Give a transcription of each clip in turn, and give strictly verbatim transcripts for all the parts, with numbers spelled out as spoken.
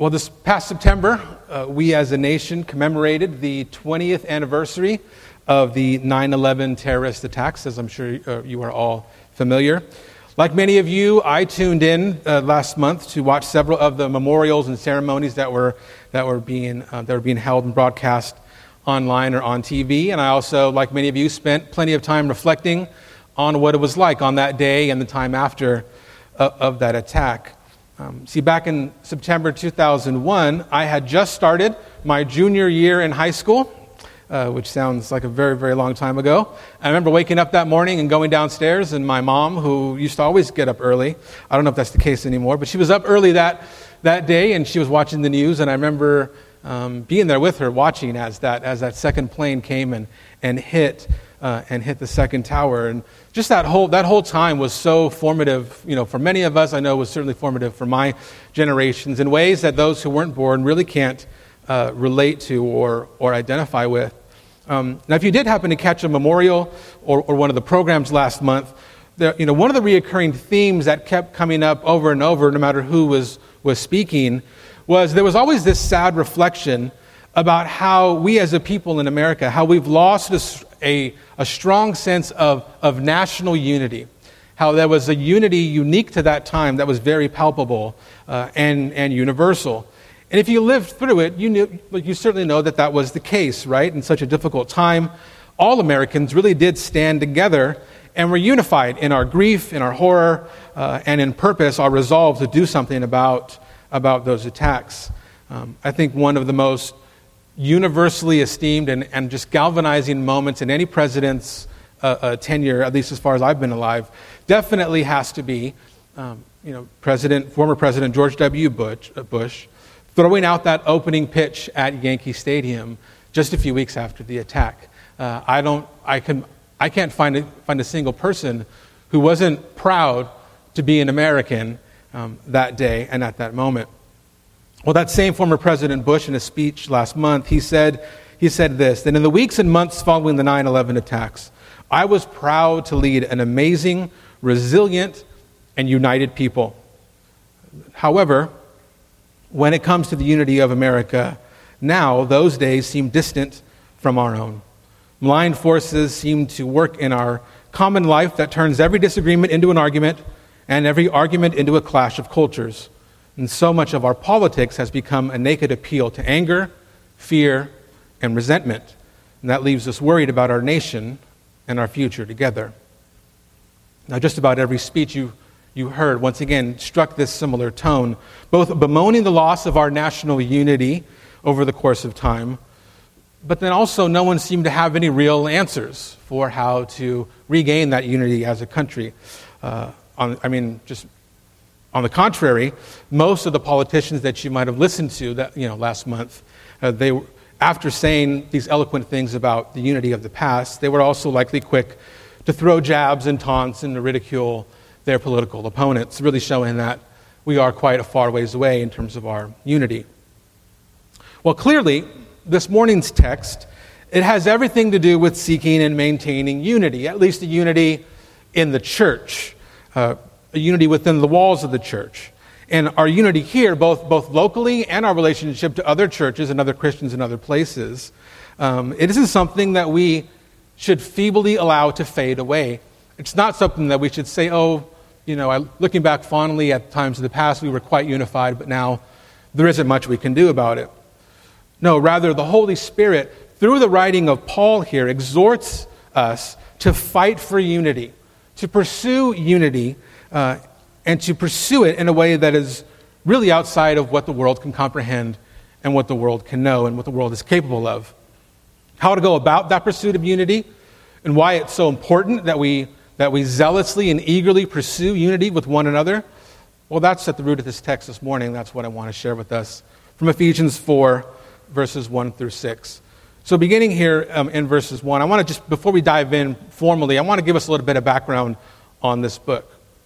Well, this past September, uh, we as a nation commemorated the twentieth anniversary of the nine eleven terrorist attacks, as I'm sure uh, you are all familiar. Like many of you, I tuned in uh, last month to watch several of the memorials and ceremonies that were that were being uh, that were being held and broadcast online or on T V. And I also, like many of you, spent plenty of time reflecting on what it was like on that day and the time after uh, of that attack. Um, see, back in September two thousand one, I had just started my junior year in high school, uh, which sounds like a very, very long time ago. I remember waking up that morning and going downstairs, and my mom, who used to always get up early, I don't know if that's the case anymore, but she was up early that, that day, and she was watching the news, and I remember um, being there with her, watching as that as that second plane came and, and hit uh, and hit the second tower. And just that whole that whole time was so formative, you know, for many of us. I know it was certainly formative for my generations in ways that those who weren't born really can't uh, relate to or or identify with. Um, now, if you did happen to catch a memorial or, or one of the programs last month, there, you know, one of the reoccurring themes that kept coming up over and over, no matter who was was speaking, was there was always this sad reflection about how we as a people in America, how we've lost a, a, a strong sense of, of national unity, how there was a unity unique to that time that was very palpable uh, and, and universal. And if you lived through it, you knew, you certainly know that that was the case, right? In such a difficult time, all Americans really did stand together and were unified in our grief, in our horror, uh, and in purpose, our resolve to do something about, about those attacks. Um, I think one of the most universally esteemed and, and just galvanizing moments in any president's uh, uh, tenure, at least as far as I've been alive, definitely has to be, um, you know, President, former President George W. Bush, uh, Bush throwing out that opening pitch at Yankee Stadium just a few weeks after the attack. Uh, I don't, I can, I can't find a, find a single person who wasn't proud to be an American um, that day and at that moment. Well, that same former President Bush, in a speech last month, he said, he said this, that in the weeks and months following the nine eleven attacks, I was proud to lead an amazing, resilient, and united people. However, when it comes to the unity of America, now those days seem distant from our own. Malign forces seem to work in our common life that turns every disagreement into an argument and every argument into a clash of cultures. And so much of our politics has become a naked appeal to anger, fear, and resentment. And that leaves us worried about our nation and our future together. Now, just about every speech you, you heard, once again, struck this similar tone, both bemoaning the loss of our national unity over the course of time, but then also no one seemed to have any real answers for how to regain that unity as a country. Uh, on, I mean, just... On the contrary, most of the politicians that you might have listened to that you know last month, uh, they after saying these eloquent things about the unity of the past, they were also likely quick to throw jabs and taunts and to ridicule their political opponents, really showing that we are quite a far ways away in terms of our unity. Well, clearly, this morning's text, it has everything to do with seeking and maintaining unity, at least a unity in the church. Uh, a unity within the walls of the church. And our unity here, both both locally and our relationship to other churches and other Christians in other places, um, it isn't something that we should feebly allow to fade away. It's not something that we should say, oh, you know, I, looking back fondly at times of the past, we were quite unified, but now there isn't much we can do about it. No, rather, the Holy Spirit, through the writing of Paul here, exhorts us to fight for unity, to pursue unity, Uh, and to pursue it in a way that is really outside of what the world can comprehend and what the world can know and what the world is capable of. How to go about that pursuit of unity and why it's so important that we that we zealously and eagerly pursue unity with one another, well, that's at the root of this text this morning. That's what I want to share with us from Ephesians four, verses one through six. So beginning here um, in verses one, I want to just, before we dive in formally, I want to give us a little bit of background on this book.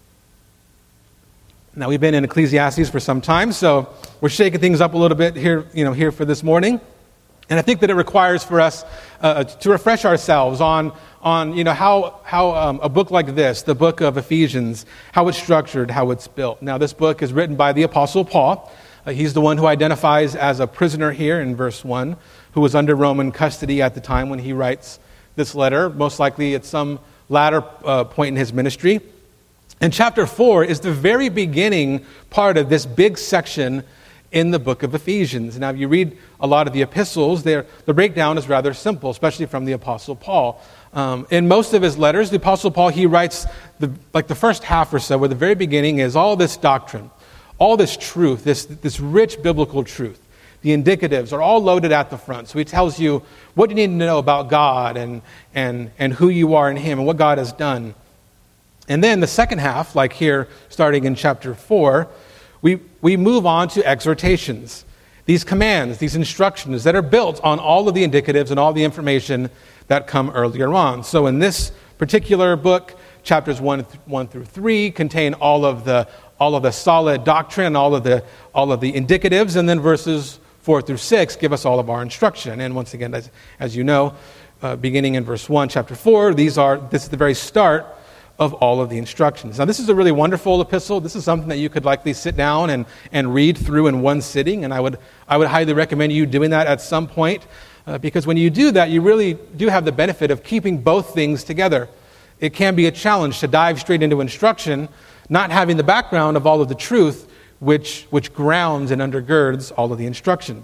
Now, we've been in Ecclesiastes for some time, so we're shaking things up a little bit here, you know, here for this morning. And I think that it requires for us uh, to refresh ourselves on, on you know, how, how um, a book like this, the book of Ephesians, how it's structured, how it's built. Now, this book is written by the Apostle Paul. Uh, he's the one who identifies as a prisoner here in verse one, who was under Roman custody at the time when he writes this letter, most likely at some latter uh, point in his ministry. And chapter four is the very beginning part of this big section in the book of Ephesians. Now, if you read a lot of the epistles, the breakdown is rather simple, especially from the Apostle Paul. Um, in most of his letters, the Apostle Paul, he writes the, like the first half or so, where the very beginning is all this doctrine, all this truth, this, this rich biblical truth. The indicatives are all loaded at the front. So he tells you what you need to know about God and, and, and who you are in him and what God has done. And then the second half, like here, starting in chapter four, we, we move on to exhortations. These commands, these instructions that are built on all of the indicatives and all the information that come earlier on. So in this particular book, chapters one, one through three contain all of the all of the solid doctrine, all of the all of the indicatives, and then verses four through six give us all of our instruction. And once again, as, as you know, uh, beginning in verse one, chapter four, these are this is the very start of all of the instructions. Now, this is a really wonderful epistle. This is something that you could likely sit down and, and read through in one sitting, and I would I would highly recommend you doing that at some point, uh, because when you do that, you really do have the benefit of keeping both things together. It can be a challenge to dive straight into instruction, not having the background of all of the truth, which which grounds and undergirds all of the instruction.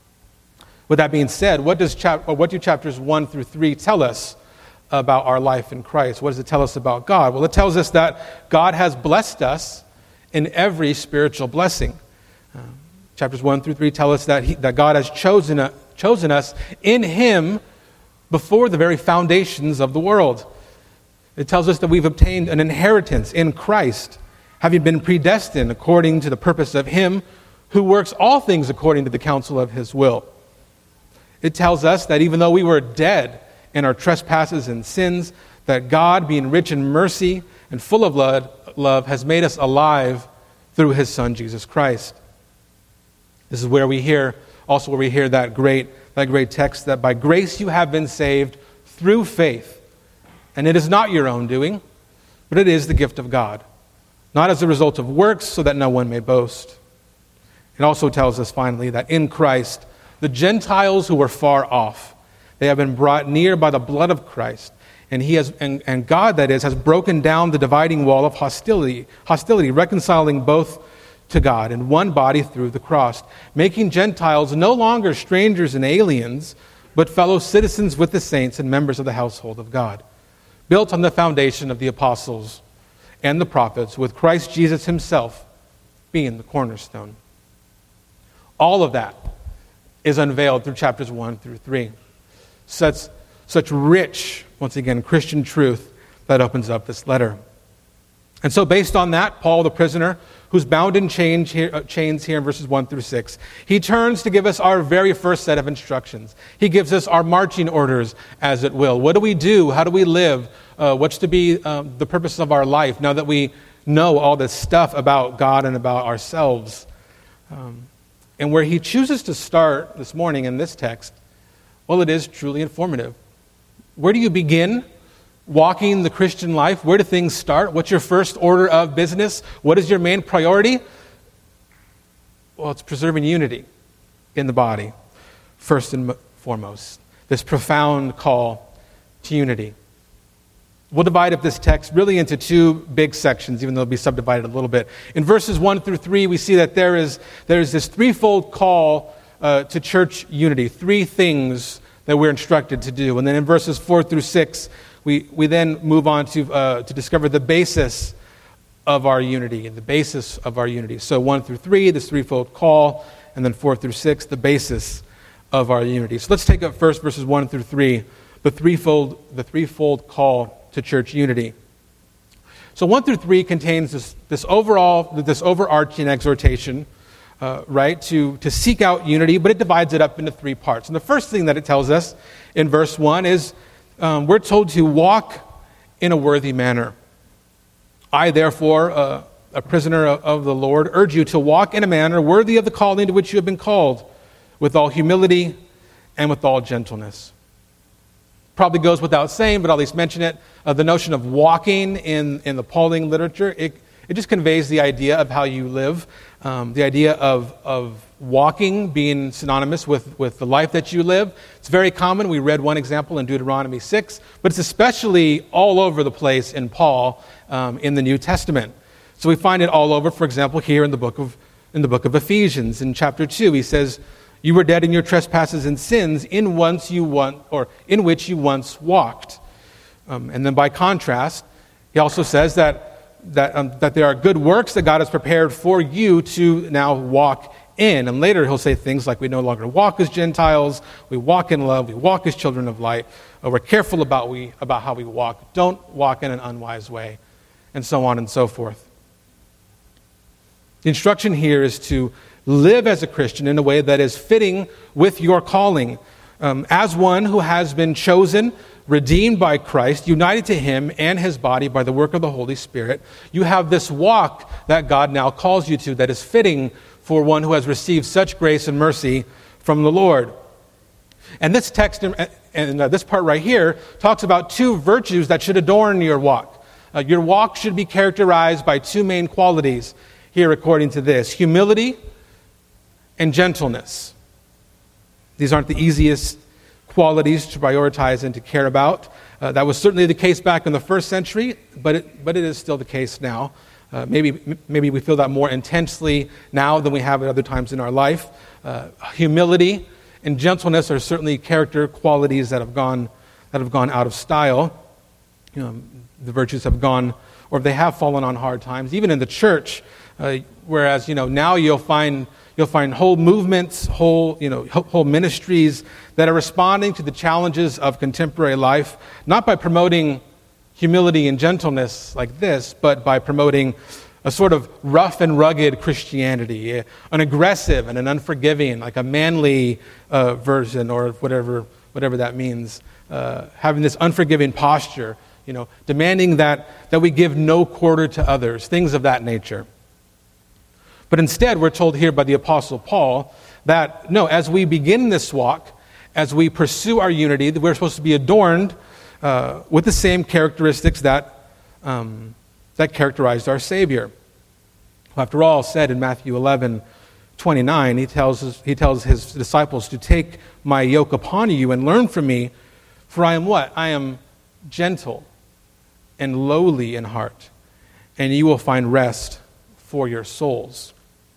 With that being said, what does chap- what do chapters one through three tell us about our life in Christ? What does it tell us about God? Well, it tells us that God has blessed us in every spiritual blessing. Uh, chapters one through three tell us that he, that God has chosen, uh, chosen us in Him before the very foundations of the world. It tells us that we've obtained an inheritance in Christ, having been predestined according to the purpose of Him who works all things according to the counsel of His will. It tells us that even though we were dead in our trespasses and sins, that God, being rich in mercy and full of love, has made us alive through His Son, Jesus Christ. This is where we hear, also where we hear that great, that great text that by grace you have been saved through faith. And it is not your own doing, but it is the gift of God, not as a result of works, so that no one may boast. It also tells us finally that in Christ, the Gentiles who were far off, they have been brought near by the blood of Christ, and He has, and, and God, that is, has broken down the dividing wall of hostility, hostility, reconciling both to God in one body through the cross, making Gentiles no longer strangers and aliens, but fellow citizens with the saints and members of the household of God, built on the foundation of the apostles and the prophets, with Christ Jesus Himself being the cornerstone. All of that is unveiled through chapters one through three. Such, such rich, once again, Christian truth that opens up this letter. And so based on that, Paul, the prisoner, who's bound in chains here, uh, chains here in verses one through six, he turns to give us our very first set of instructions. He gives us our marching orders, as it will. What do we do? How do we live? Uh, what's to be uh, the purpose of our life now that we know all this stuff about God and about ourselves? Um, and where he chooses to start this morning in this text, well, it is truly informative. Where do you begin walking the Christian life? Where do things start? What's your first order of business? What is your main priority? Well, it's preserving unity in the body, first and foremost. This profound call to unity. We'll divide up this text really into two big sections, even though it'll be subdivided a little bit. In verses one through three, we see that there is, there is this threefold call Uh, to church unity, three things that we're instructed to do. And then in verses four through six, we, we then move on to uh, to discover the basis of our unity, and the basis of our unity. So one through three, this threefold call, and then four through six, the basis of our unity. So let's take up first verses one through three, the threefold, the threefold call to church unity. So one through three contains this, this overall, this overarching exhortation, Uh, right, to, to seek out unity, but it divides it up into three parts. And the first thing that it tells us in verse one is um, we're told to walk in a worthy manner. I, therefore, uh, a prisoner of, of the Lord, urge you to walk in a manner worthy of the calling to which you have been called, with all humility and with all gentleness. Probably goes without saying, but I'll at least mention it. Uh, the notion of walking in, in the Pauline literature, it It just conveys the idea of how you live, um, the idea of, of walking being synonymous with, with the life that you live. It's very common. We read one example in Deuteronomy six, but it's especially all over the place in Paul um, in the New Testament. So we find it all over, for example, here in the book of in the book of Ephesians. In chapter two, he says, "You were dead in your trespasses and sins, in once you want, or in which you once walked." Um, and then by contrast, he also says that that um, that there are good works that God has prepared for you to now walk in. And later he'll say things like, we no longer walk as Gentiles, we walk in love, we walk as children of light, or we're careful about we about how we walk. Don't walk in an unwise way, and so on and so forth. The instruction here is to live as a Christian in a way that is fitting with your calling. Um, as one who has been chosen, redeemed by Christ, united to him and his body by the work of the Holy Spirit, you have this walk that God now calls you to that is fitting for one who has received such grace and mercy from the Lord. And this text, and this part right here, talks about two virtues that should adorn your walk. Uh, your walk should be characterized by two main qualities here according to this: humility and gentleness. These aren't the easiest qualities to prioritize and to care about. Uh, that was certainly the case back in the first century, but it, but it is still the case now. Uh, maybe maybe we feel that more intensely now than we have at other times in our life. Uh, humility and gentleness are certainly character qualities that have gone that have gone out of style. You know, the virtues have gone, or they have fallen on hard times, even in the church. Uh, whereas you know now you'll find. You'll find whole movements, whole, you know, whole ministries that are responding to the challenges of contemporary life, not by promoting humility and gentleness like this, but by promoting a sort of rough and rugged Christianity, an aggressive and an unforgiving, like a manly uh, version, or whatever, whatever that means, uh, having this unforgiving posture, you know, demanding that that we give no quarter to others, things of that nature. But instead, we're told here by the Apostle Paul that, no, as we begin this walk, as we pursue our unity, that we're supposed to be adorned uh, with the same characteristics that um, that characterized our Savior. After all, said in Matthew eleven twenty-nine, he tells us, he tells his disciples to take my yoke upon you and learn from me, for I am what? I am gentle and lowly in heart, and you will find rest for your souls.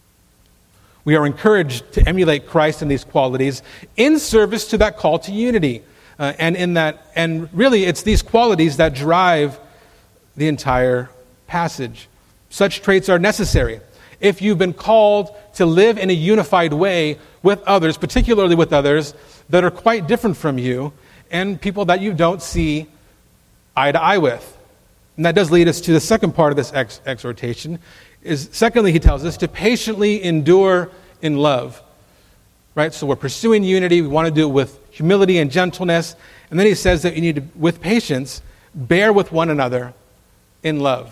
We are encouraged to emulate Christ in these qualities in service to that call to unity. Uh, and in that, and really it's these qualities that drive the entire passage. Such traits are necessary. If you've been called to live in a unified way with others, particularly with others that are quite different from you, and people that you don't see eye to eye with. And that does lead us to the second part of this ex- exhortation, is secondly, he tells us to patiently endure in love. Right? So we're pursuing unity. We want to do it with humility and gentleness. And then he says that you need to, with patience, bear with one another in love.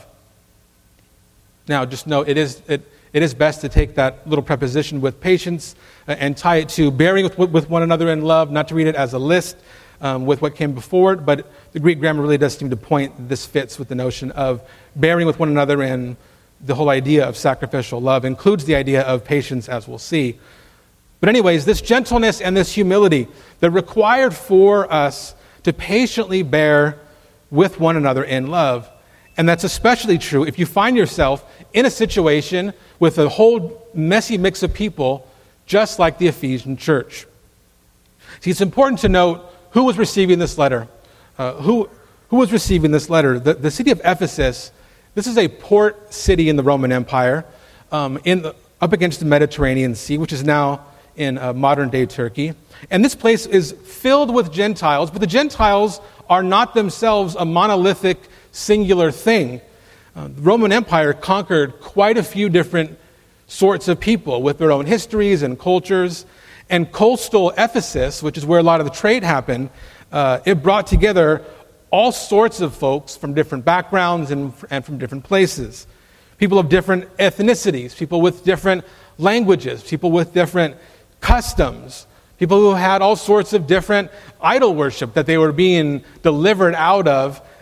Now, just note, it is it, it is best to take that little preposition with patience uh, and tie it to bearing with, with one another in love, not to read it as a list um, with what came before it, but the Greek grammar really does seem to point this fits with the notion of bearing with one another, and the whole idea of sacrificial love includes the idea of patience, as we'll see. But anyways, this gentleness and this humility, they're required for us to patiently bear with one another in love. And that's especially true if you find yourself in a situation with a whole messy mix of people, just like the Ephesian church. See, it's important to note who was receiving this letter. Uh, who, who was receiving this letter? The, the city of Ephesus. This is a port city in the Roman Empire, um, in the, up against the Mediterranean Sea, which is now in uh, modern-day Turkey. And this place is filled with Gentiles, but the Gentiles are not themselves a monolithic, singular thing. Uh, the Roman Empire conquered quite a few different sorts of people with their own histories and cultures. And coastal Ephesus, which is where a lot of the trade happened, uh, it brought together all sorts of folks from different backgrounds and, and from different places. People of different ethnicities, people with different languages, people with different customs, people who had all sorts of different idol worship that they were being delivered out of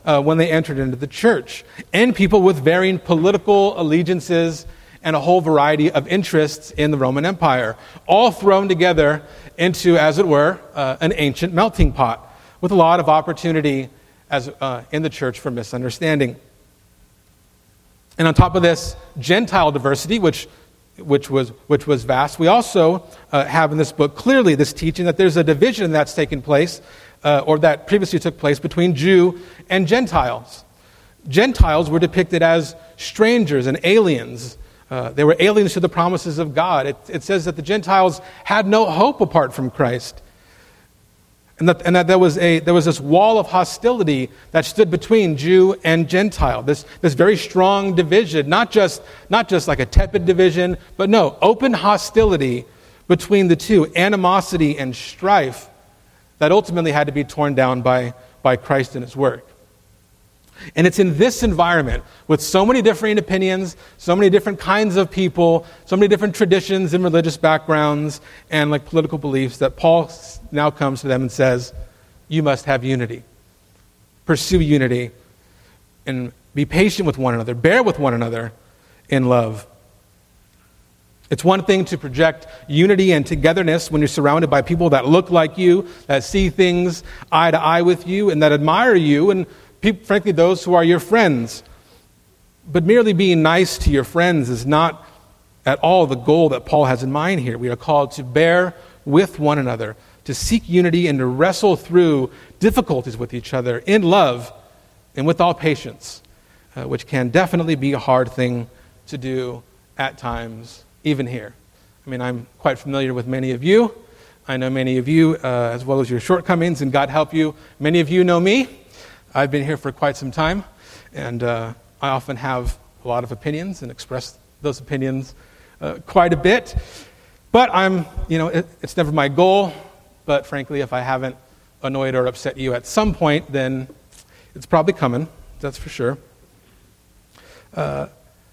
uh, when they entered into the church, and people with varying political allegiances and a whole variety of interests in the Roman Empire, all thrown together into, as it were, uh, an ancient melting pot, with a lot of opportunity as uh, in the church for misunderstanding. And on top of this, Gentile diversity, which which was which was vast. We also uh, have in this book clearly this teaching that there's a division that's taken place, uh, or that previously took place between Jew and Gentiles. Gentiles were depicted as strangers and aliens. Uh, they were aliens to the promises of God. It, it says that the Gentiles had no hope apart from Christ. And that, and that there was a there was this wall of hostility that stood between Jew and Gentile. This this very strong division, not just not just like a tepid division, but no, open hostility between the two, animosity and strife that ultimately had to be torn down by, by Christ and his work. And it's in this environment, with so many differing opinions, so many different kinds of people, so many different traditions and religious backgrounds and like political beliefs, that Paul now comes to them and says, you must have unity. Pursue unity and be patient with one another. Bear with one another in love. It's one thing to project unity and togetherness when you're surrounded by people that look like you, that see things eye to eye with you, and that admire you, and people, frankly, those who are your friends. But merely being nice to your friends is not at all the goal that Paul has in mind here. We are called to bear with one another, to seek unity and to wrestle through difficulties with each other in love and with all patience, uh, which can definitely be a hard thing to do at times, even here. I mean, I'm quite familiar with many of you. I know many of you, uh, as well as your shortcomings, and God help you. Many of you know me. I've been here for quite some time, and uh, I often have a lot of opinions and express those opinions uh, quite a bit. But I'm, you know, it, it's never my goal. But frankly, if I haven't annoyed or upset you at some point, then it's probably coming. That's for sure. Uh,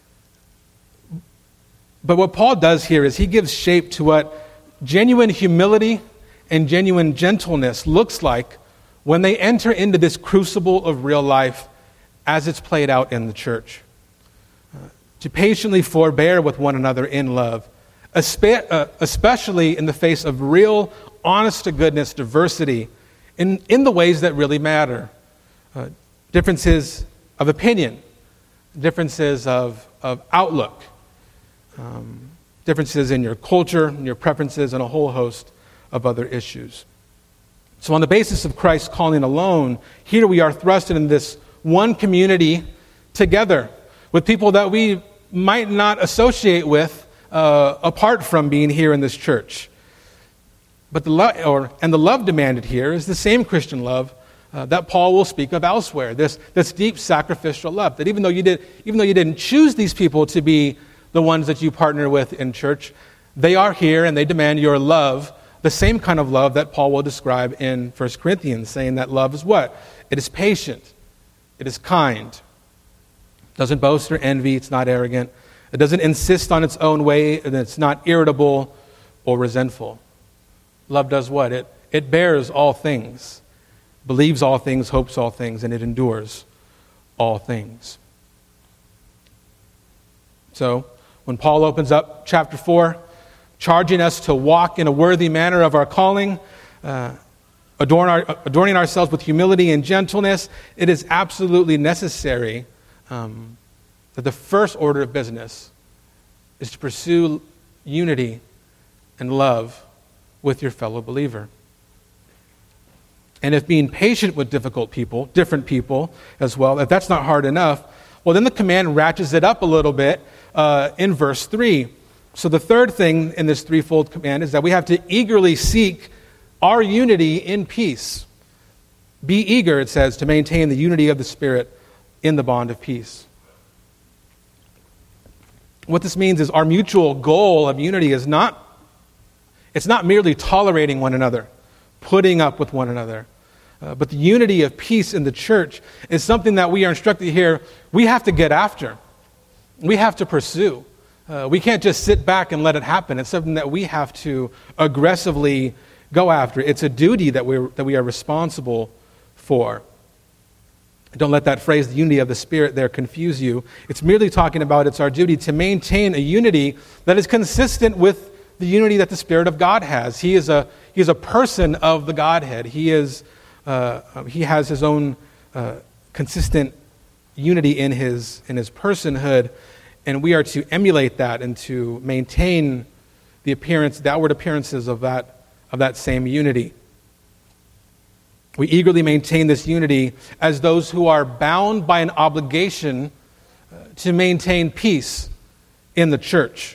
but what Paul does here is he gives shape to what genuine humility and genuine gentleness looks like when they enter into this crucible of real life as it's played out in the church. Uh, to patiently forbear with one another in love, espe- uh, especially in the face of real, honest-to-goodness diversity in, in the ways that really matter. Uh, differences of opinion, differences of, of outlook, um, differences in your culture, and your preferences, and a whole host of other issues. So on the basis of Christ's calling alone, here we are thrusted in this one community together with people that we might not associate with uh, apart from being here in this church. But the lo- or and the love demanded here is the same Christian love uh, that Paul will speak of elsewhere. This this deep sacrificial love that even though you did even though you didn't choose these people to be the ones that you partner with in church, they are here and they demand your love. The same kind of love that Paul will describe in First Corinthians, saying that love is what? It is patient. It is kind. It doesn't boast or envy. It's not arrogant. It doesn't insist on its own way, and it's not irritable or resentful. Love does what? It, it bears all things, believes all things, hopes all things, and it endures all things. So, when Paul opens up chapter four, charging us to walk in a worthy manner of our calling, uh, adorn our, adorning ourselves with humility and gentleness, it is absolutely necessary um, that the first order of business is to pursue unity and love with your fellow believer. And if being patient with difficult people, different people as well, if that's not hard enough, well, then the command ratchets it up a little bit uh, in verse three. So the third thing in this threefold command is that we have to eagerly seek our unity in peace. Be eager, it says, to maintain the unity of the Spirit in the bond of peace. What this means is our mutual goal of unity is not, it's not merely tolerating one another, putting up with one another. Uh, but the unity of peace in the church is something that we are instructed here, we have to get after. We have to pursue. Uh, we can't just sit back and let it happen. It's something that we have to aggressively go after. It's a duty that we that we are responsible for. Don't let that phrase, the unity of the Spirit, there confuse you. It's merely talking about it's our duty to maintain a unity that is consistent with the unity that the Spirit of God has. He is a he is a person of the Godhead. He is uh, he has his own uh, consistent unity in his in his personhood, and we are to emulate that and to maintain the appearance, the outward appearances of that of that same unity. We eagerly maintain this unity as those who are bound by an obligation to maintain peace in the church.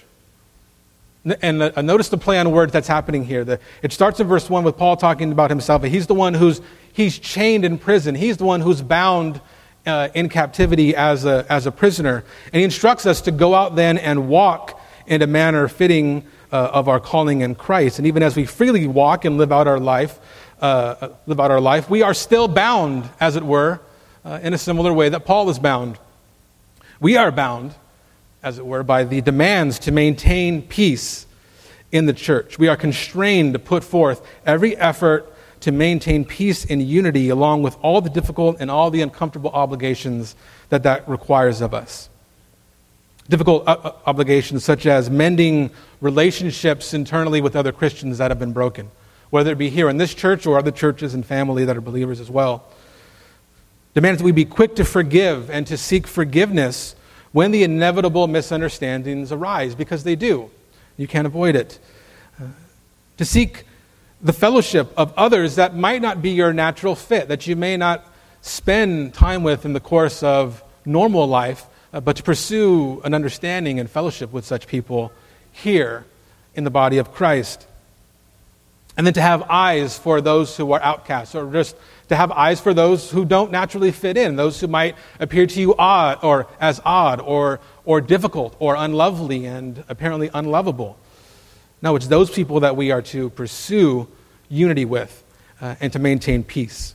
And uh, notice the play on words that's happening here. The, it starts in verse one with Paul talking about himself. He's the one who's he's chained in prison. He's the one who's bound uh, in captivity as a, as a prisoner. And he instructs us to go out then and walk in a manner fitting uh, of our calling in Christ. And even as we freely walk and live out our life, Uh, live out our life, we are still bound, as it were, uh, in a similar way that Paul is bound. We are bound, as it were, by the demands to maintain peace in the church. We are constrained to put forth every effort to maintain peace and unity, along with all the difficult and all the uncomfortable obligations that that requires of us. Difficult uh, obligations such as mending relationships internally with other Christians that have been broken, whether it be here in this church or other churches and family that are believers as well. Demands that we be quick to forgive and to seek forgiveness when the inevitable misunderstandings arise, because they do. You can't avoid it. Uh, to seek the fellowship of others that might not be your natural fit, that you may not spend time with in the course of normal life, uh, but to pursue an understanding and fellowship with such people here in the body of Christ. And then to have eyes for those who are outcasts, or just to have eyes for those who don't naturally fit in, those who might appear to you odd, or as odd, or or difficult, or unlovely, and apparently unlovable. No, it's those people that we are to pursue unity with uh, and to maintain peace.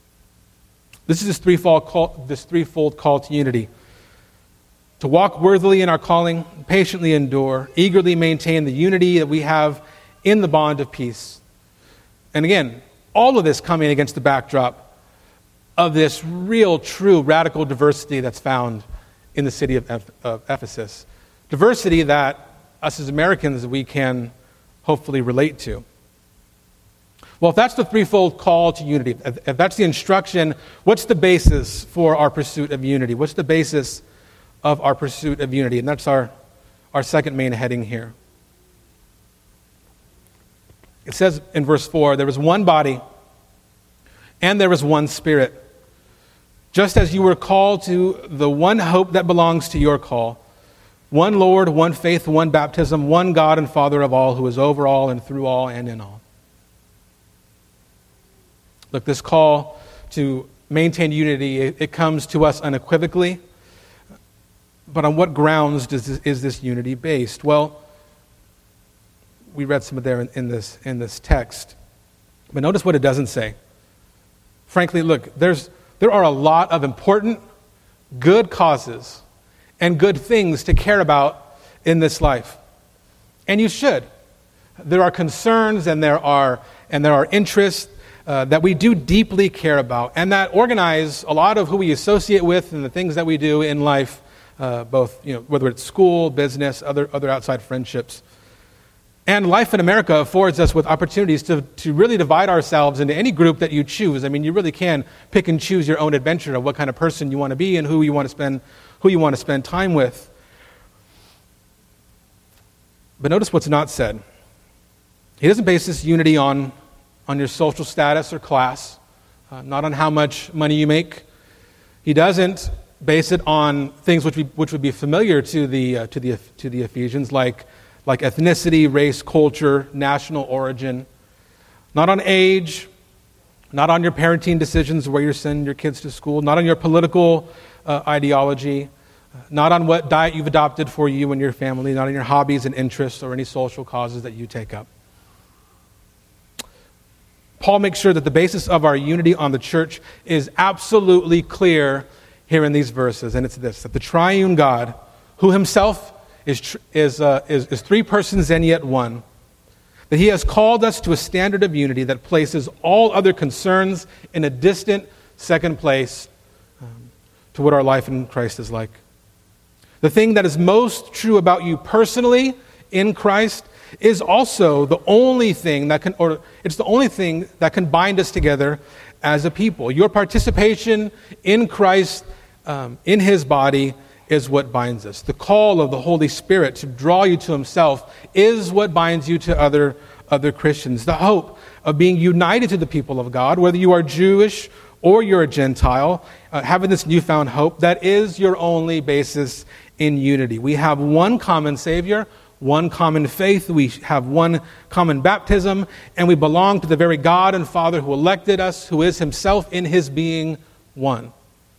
This is this threefold call, this threefold call to unity: to walk worthily in our calling, patiently endure, eagerly maintain the unity that we have in the bond of peace. And again, all of this coming against the backdrop of this real, true, radical diversity that's found in the city of, Eph- of Ephesus. Diversity that us as Americans, we can hopefully relate to. Well, if that's the threefold call to unity, if, if that's the instruction, what's the basis for our pursuit of unity? What's the basis of our pursuit of unity? And that's our, our second main heading here. It says in verse four, there was one body and there was one Spirit. Just as you were called to the one hope that belongs to your call, one Lord, one faith, one baptism, one God and Father of all, who is over all and through all and in all. Look, this call to maintain unity, it, it comes to us unequivocally. But on what grounds does this, is this unity based? Well, we read some of there in, in this in this text. But notice what it doesn't say. Frankly, look, there's there are a lot of important, good causes and good things to care about in this life. And you should. There are concerns and there are and there are interests uh, that we do deeply care about, and that organize a lot of who we associate with and the things that we do in life, uh, both, you know, whether it's school, business, other other outside friendships. And life in America affords us with opportunities to, to really divide ourselves into any group that you choose. I mean, you really can pick and choose your own adventure of what kind of person you want to be and who you want to spend who you want to spend time with. But notice what's not said. He doesn't base this unity on, on your social status or class, uh, not on how much money you make. He doesn't base it on things which, we, which would be familiar to the uh, to the to the Ephesians, like like ethnicity, race, culture, national origin. Not on age, not on your parenting decisions, where you're sending your kids to school, not on your political uh, ideology, not on what diet you've adopted for you and your family, not on your hobbies and interests or any social causes that you take up. Paul makes sure that the basis of our unity on the church is absolutely clear here in these verses, and it's this: that the triune God, who himself is is uh, is, is three persons and yet one, that he has called us to a standard of unity that places all other concerns in a distant second place, uh, to what our life in Christ is like. The thing that is most true about you personally in Christ is also the only thing that can, or it's the only thing that can bind us together as a people. Your participation in Christ, um, in his body, is what binds us. The call of the Holy Spirit to draw you to himself is what binds you to other, other Christians. The hope of being united to the people of God, whether you are Jewish or you're a Gentile, uh, having this newfound hope, that is your only basis in unity. We have one common Savior, one common faith, we have one common baptism, and we belong to the very God and Father who elected us, who is himself in his being one.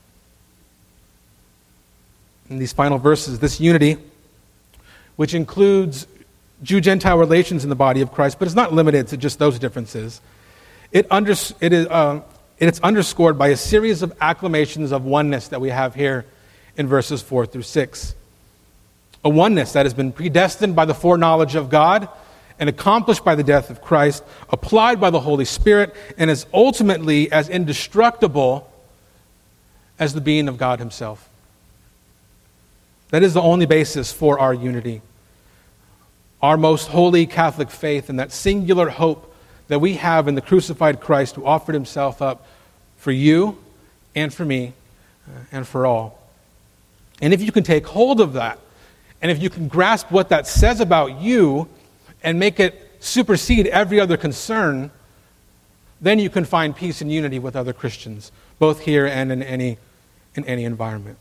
In these final verses, this unity, which includes Jew-Gentile relations in the body of Christ, but it's not limited to just those differences, it, under, it is, uh, it's underscored by a series of acclamations of oneness that we have here in verses four through six. A oneness that has been predestined by the foreknowledge of God and accomplished by the death of Christ, applied by the Holy Spirit, and is ultimately as indestructible as the being of God himself. That is the only basis for our unity. Our most holy Catholic faith and that singular hope that we have in the crucified Christ who offered himself up for you and for me and for all. And if you can take hold of that, and if you can grasp what that says about you and make it supersede every other concern, then you can find peace and unity with other Christians, both here and in any, in any environment.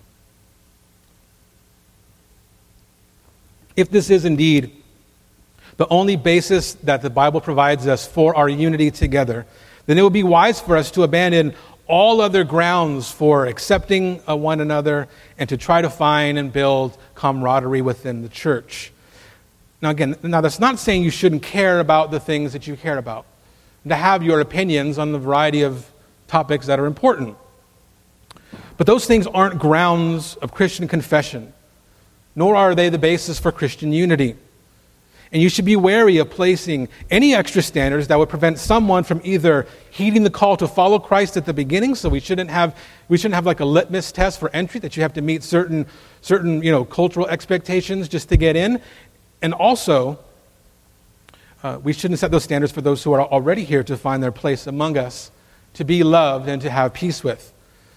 If this is indeed the only basis that the Bible provides us for our unity together, then it would be wise for us to abandon all other grounds for accepting uh, one another and to try to find and build camaraderie within the church. Now again, now that's not saying you shouldn't care about the things that you care about, and to have your opinions on the variety of topics that are important. But those things aren't grounds of Christian confession, nor are they the basis for Christian unity. And you should be wary of placing any extra standards that would prevent someone from either heeding the call to follow Christ at the beginning, so we shouldn't have we shouldn't have like a litmus test for entry that you have to meet certain certain you know cultural expectations just to get in, and also uh, we shouldn't set those standards for those who are already here to find their place among us, to be loved and to have peace with.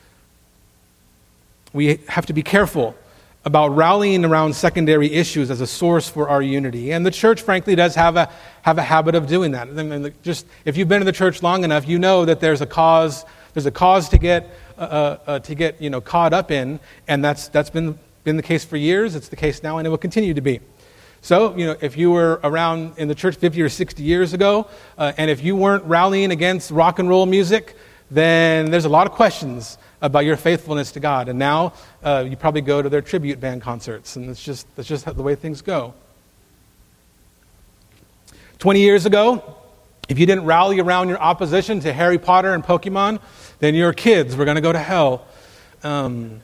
We have to be careful about rallying around secondary issues as a source for our unity. And the church, frankly, does have a have a habit of doing that. I mean, just if you've been in the church long enough, you know that there's a cause there's a cause to get uh, uh, to get you know caught up in, and that's that's been been the case for years. It's the case now, and it will continue to be. So, you know, if you were around in the church fifty or sixty years ago, uh, and if you weren't rallying against rock and roll music, then there's a lot of questions about your faithfulness to God. And now uh, you probably go to their tribute band concerts, and it's just that's just the way things go. twenty years ago, if you didn't rally around your opposition to Harry Potter and Pokemon, then your kids were going to go to hell. Um,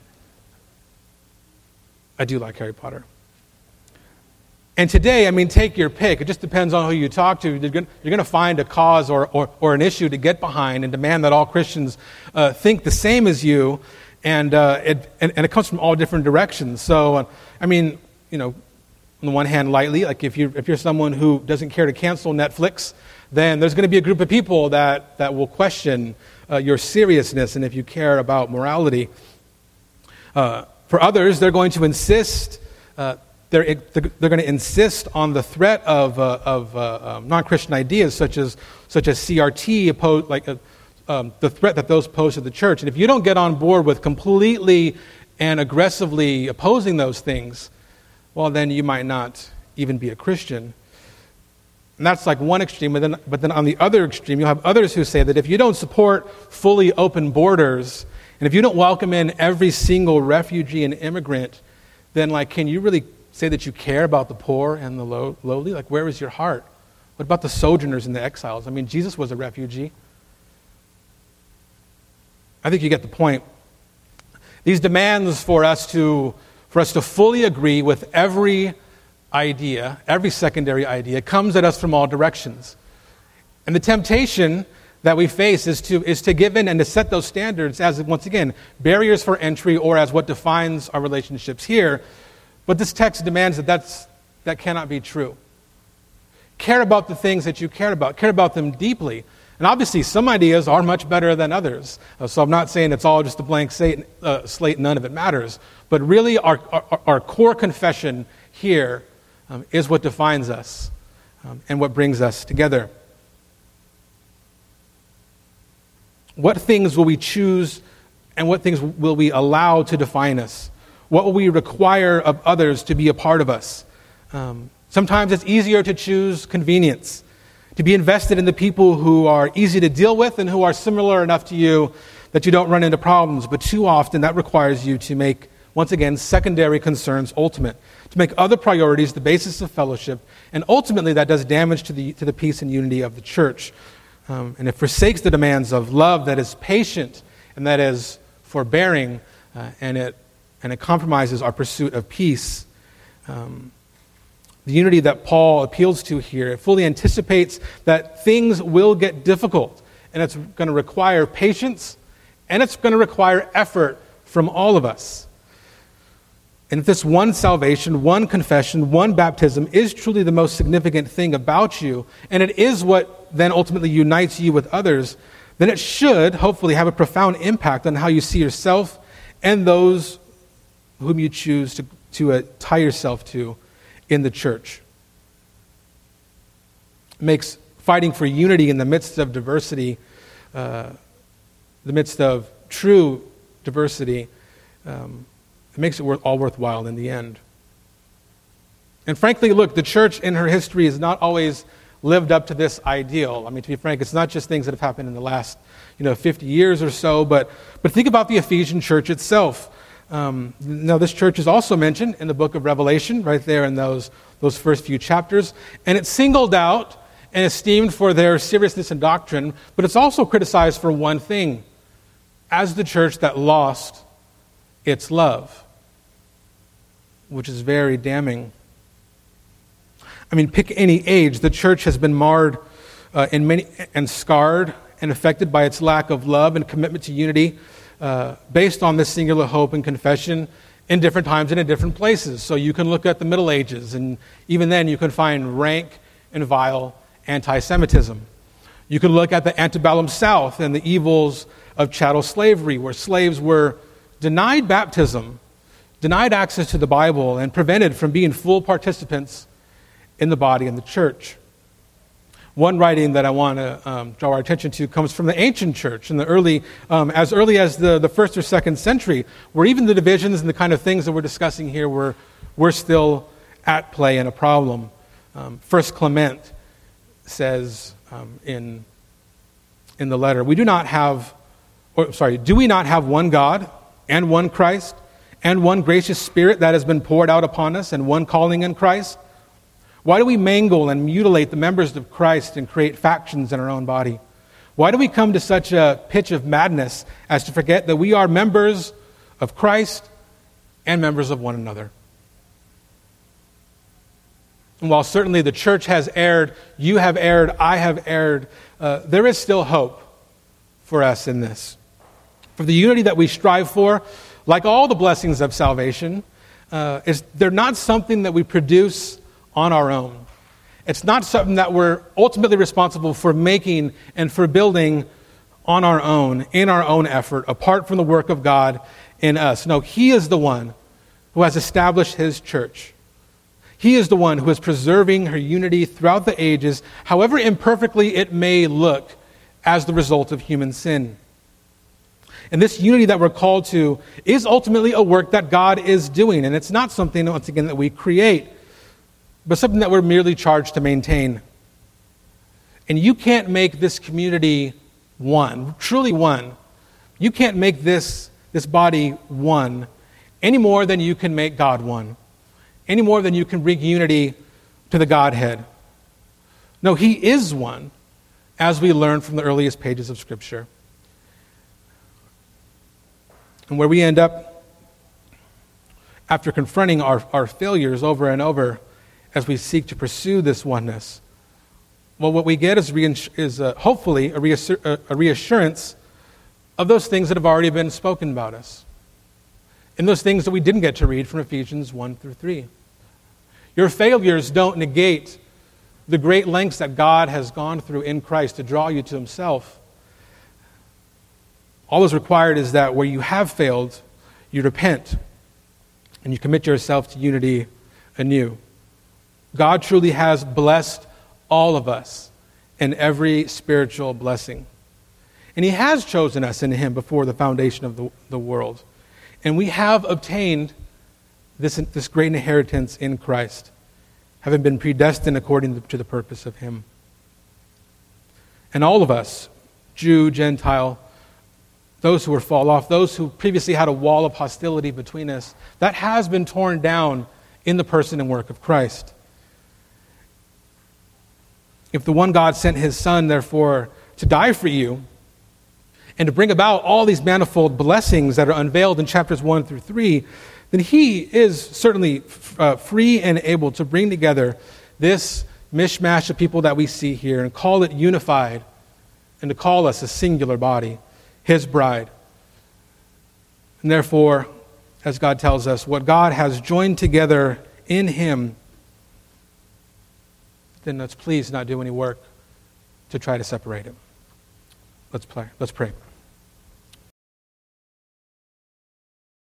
I do like Harry Potter. And today, I mean, take your pick. It just depends on who you talk to. You're going to find a cause or, or, or an issue to get behind and demand that all Christians uh, think the same as you. And, uh, it, and and it comes from all different directions. So, uh, I mean, you know, on the one hand, lightly, like if you're, if you're someone who doesn't care to cancel Netflix, then there's going to be a group of people that, that will question uh, your seriousness and if you care about morality. Uh, for others, they're going to insist uh, They're, they're going to insist on the threat of, uh, of uh, um, non-Christian ideas such as such as C R T, opposed, like uh, um, the threat that those pose to the church. And if you don't get on board with completely and aggressively opposing those things, well, then you might not even be a Christian. And that's like one extreme. But then, but then on the other extreme, you'll have others who say that if you don't support fully open borders, and if you don't welcome in every single refugee and immigrant, then like, can you really say that you care about the poor and the low, lowly? Like, where is your heart? What about the sojourners and the exiles? I mean, Jesus was a refugee. I think you get the point. These demands for us to for us to fully agree with every idea, every secondary idea, comes at us from all directions. And the temptation that we face is to is to give in and to set those standards as, once again, barriers for entry or as what defines our relationships here. But this text demands that that's, that cannot be true. Care about the things that you care about. Care about them deeply. And obviously, some ideas are much better than others. Uh, so I'm not saying it's all just a blank slate, uh, slate none of it matters. But really, our, our, our core confession here um, is what defines us um, and what brings us together. What things will we choose and what things will we allow to define us? What will we require of others to be a part of us? Um, sometimes it's easier to choose convenience, to be invested in the people who are easy to deal with and who are similar enough to you that you don't run into problems. But too often that requires you to make, once again, secondary concerns ultimate, to make other priorities the basis of fellowship, and ultimately that does damage to the, to the peace and unity of the church. Um, and it forsakes the demands of love that is patient and that is forbearing, uh, and it and it compromises our pursuit of peace. Um, the unity that Paul appeals to here, it fully anticipates that things will get difficult, and it's going to require patience, and it's going to require effort from all of us. And if this one salvation, one confession, one baptism is truly the most significant thing about you, and it is what then ultimately unites you with others, then it should hopefully have a profound impact on how you see yourself and those whom you choose to, to uh, tie yourself to in the church. It makes fighting for unity in the midst of diversity, uh, the midst of true diversity, um, it makes it worth, all worthwhile in the end. And frankly, look, the church in her history has not always lived up to this ideal. I mean, to be frank, it's not just things that have happened in the last, you know, fifty years or so, but but think about the Ephesian church itself. Um, now, this church is also mentioned in the book of Revelation, right there in those those first few chapters, and it's singled out and esteemed for their seriousness in doctrine, but it's also criticized for one thing: as the church that lost its love, which is very damning. I mean, pick any age. The church has been marred uh, in many and scarred and affected by its lack of love and commitment to unity uh, based on this singular hope and confession in different times and in different places. So you can look at the Middle Ages, and even then you can find rank and vile anti-Semitism. You can look at the antebellum South and the evils of chattel slavery, where slaves were denied baptism, denied access to the Bible, and prevented from being full participants in the body and the church. One writing that I want to um, draw our attention to comes from the ancient church in the early, um, as early as the, the first or second century, where even the divisions and the kind of things that we're discussing here were, were still at play and a problem. Um, First Clement says um, in, in the letter, we do not have, or sorry, do we not have one God and one Christ and one gracious Spirit that has been poured out upon us and one calling in Christ? Why do we mangle and mutilate the members of Christ and create factions in our own body? Why do we come to such a pitch of madness as to forget that we are members of Christ and members of one another? And while certainly the church has erred, you have erred, I have erred, uh, there is still hope for us in this. For the unity that we strive for, like all the blessings of salvation, uh, is they're not something that we produce on our own. It's not something that we're ultimately responsible for making and for building on our own, in our own effort, apart from the work of God in us. No, He is the one who has established His church. He is the one who is preserving her unity throughout the ages, however imperfectly it may look as the result of human sin. And this unity that we're called to is ultimately a work that God is doing, and it's not something, once again, that we create, but something that we're merely charged to maintain. And you can't make this community one, truly one. You can't make this, this body one any more than you can make God one, any more than you can bring unity to the Godhead. No, He is one, as we learn from the earliest pages of Scripture. And where we end up, after confronting our, our failures over and over, as we seek to pursue this oneness, Well, what we get is, reinsur- is uh, hopefully a, reassur- uh, a reassurance of those things that have already been spoken about us, and those things that we didn't get to read from Ephesians one through three. Your failures don't negate the great lengths that God has gone through in Christ to draw you to himself. All that's required is that where you have failed, you repent and you commit yourself to unity anew. God truly has blessed all of us in every spiritual blessing. And he has chosen us in him before the foundation of the, the world. And we have obtained this, this great inheritance in Christ, having been predestined according to the purpose of him. And all of us, Jew, Gentile, those who were fall off, those who previously had a wall of hostility between us, that has been torn down in the person and work of Christ. If the one God sent his Son, therefore, to die for you and to bring about all these manifold blessings that are unveiled in chapters one through three, then he is certainly uh, free and able to bring together this mishmash of people that we see here and call it unified and to call us a singular body, his bride. And therefore, as God tells us, what God has joined together in him, then let's please not do any work to try to separate him. Let's pray. Let's pray.